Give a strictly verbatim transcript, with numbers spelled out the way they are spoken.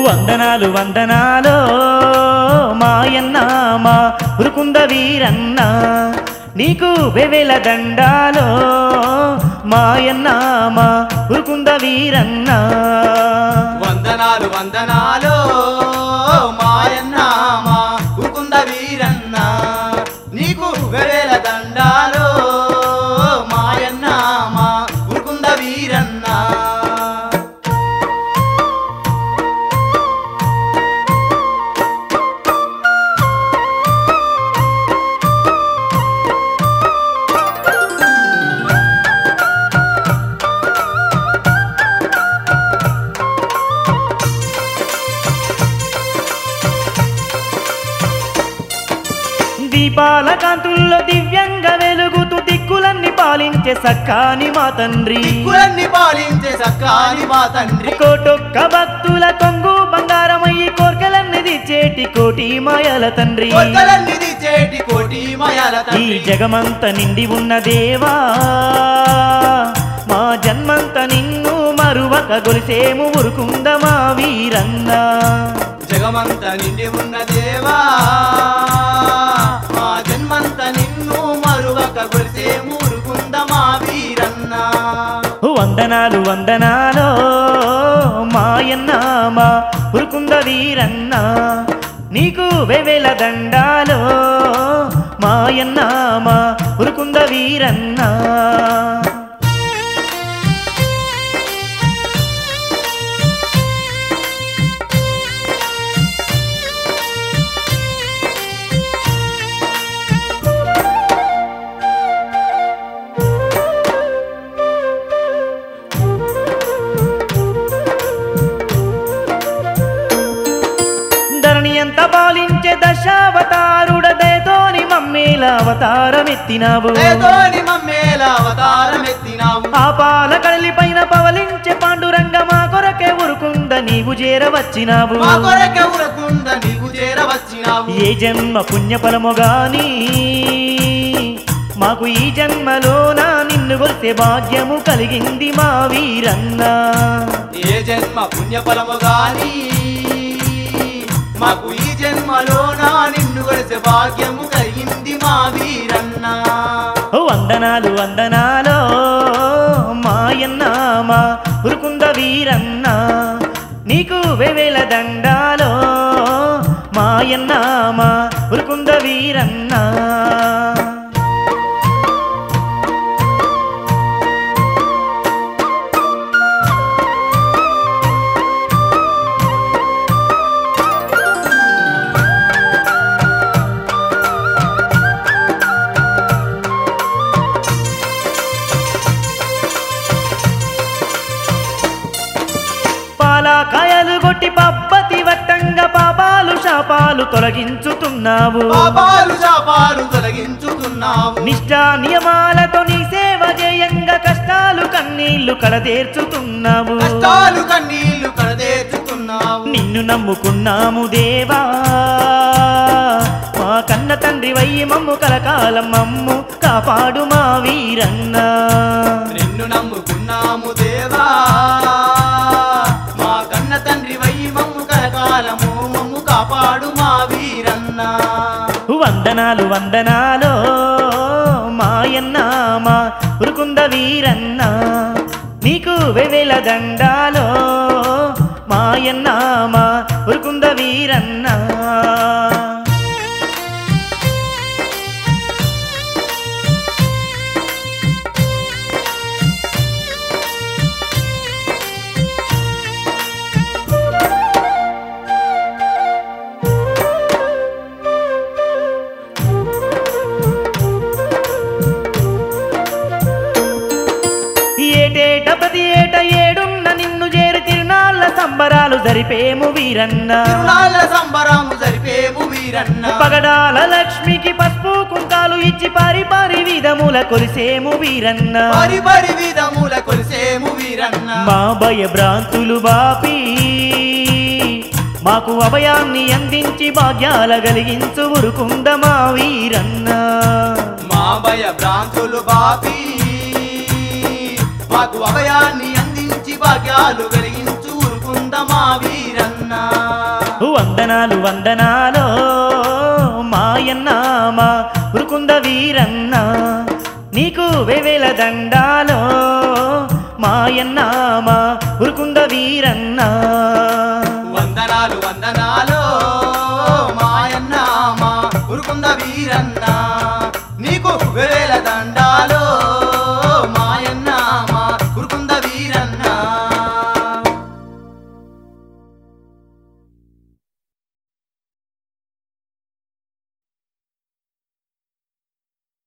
వందనాలు వందనాలో మాయన్న మా ఉరుకుంద వీరన్న నీకు వెవెల దండాలో మాయన్న మా ఉరుకుంద వీరన్న వందనాలు వందనాలు మాయన్న మా ఉరుకుంద వీరన్న నీకు వెవేల దండాలు మాయన్న మా ఉరుకుంద వీరన్న దీపాల కాంతుల్లో దివ్యంగా వెలుగుతూ దిక్కులన్నీ పాలించే సక్కాని మా తండ్రి దిక్కులన్నీ పాలించే సక్కాని మా తండ్రి కోటొక్క భక్తుల కొంగు బంగారమయ్యి కోర్కెలన్నీ తీర్చేటి కోటి మాయల తండ్రి కోర్కెలన్నీ తీర్చేటి కోటి మాయల ఈ తండ్రి జగమంత నిండి ఉన్న దేవా మా జన్మంత నిన్ను మరువక గొలిసేము ఉరుకుంద మా వీరన్న జగమంత నిండి ఉన్న దేవా మా జన్మంత నిన్ను మరువక గొలిసే మురుకుంద మా వీరన్న వందనాలు వందనాలో మాయన్న మా ఉరుకుంద వీరన్న నీకు వెవెల దండాలో మాయన్న మా ఉరుకుంద వీరన్న ఎంత పాలించే దశావతారుడదేతోని మమ్మేల అవతారమెత్తినావు ఏతోని మమ్మేల అవతారమెత్తినావు ఆ పాల కడలి పైన పవలించే పాండురంగ మా కొరకే ఉరుకుంద నీవు చేరవచ్చినావు మా కొరకే ఉరుకుంద నీవు చేరవచ్చినావు ఏ జన్మ పుణ్యఫలము గాని మాకు ఈ జన్మలోన నిన్ను కొలిసే భాగ్యము కలిగింది మా వీరన్న ఏ జన్మ పుణ్యఫలము గాని మాకు ఈ జన్మలోన నిన్ను కొలిసే భాగ్యము కలిగింది మా వీరన్న వందనాలు వందనాలో మాయన్న మా ఉరుకుంద వీరన్న నీకు వెవెల దండాలో మాయన్న మా ఉరుకుంద వీరన్న కాయలు కొట్టి పబ్బతి వట్టంగా పాపాలు శాపాలు తొలగించుతున్నావు పాపాలు శాపాలు తొలగించుతున్నావు నిష్ఠా నియమాలతో నీ సేవ చేయంగా కష్టాలు కన్నీళ్లు కడతీర్చుతున్నావు కష్టాలు కన్నీళ్లు కడతీర్చుతున్నావు నిన్ను నమ్ముకున్నాము దేవా మా కన్న తండ్రి వయ్యి మమ్ము కలకాలం మమ్ము కాపాడు మా వీరన్న నిన్ను నమ్ముకున్నాము దేవా మా కన్న తండ్రి వయ్యి మమ్ము కలకాలము మమ్ము కాపాడు మా వీరన్న వందనాలు వందనాలో మాయన్న మా ఉరుకుంద వీరన్న నీకు వెవెల దండాలో మాయన్న మా ఉరుకుంద వీరన్న ఏటేట ప్రతి ఏట ఏడున్న నిన్ను చేరి తిరునాళ్ళ సంబరాలు జరిపేము వీరన్న తిరునాళ్ళ సంబరాము జరిపేము వీరన్న పగడాల లక్ష్మికి పసుపు కుంకాలు ఇచ్చి పారి పారి విధముల కొలిసేము వీరన్న పరి పరి విధముల కొలిసేము వీరన్న మా భయ భ్రాంతులు బాపి మాకు అభయాన్ని అందించి భాగ్యాల కలిగించు ఉరుకుంద మా వీరన్న మా భయ భ్రాంతులు బాపి మాకు అభయాన్ని అందించి భాగ్యాలు కలిగించు ఉరుకుంద మా వీరన్న వందనాలు వందనాలో మాయన్న మా ఉరుకుంద వీరన్న నీకు వేవేల దండాలో మాయన్న మా ఉరుకుంద వీరన్న వందనాలు వందనాలు మాయన్న మా ఉరుకుంద వీరన్న నీకు వేల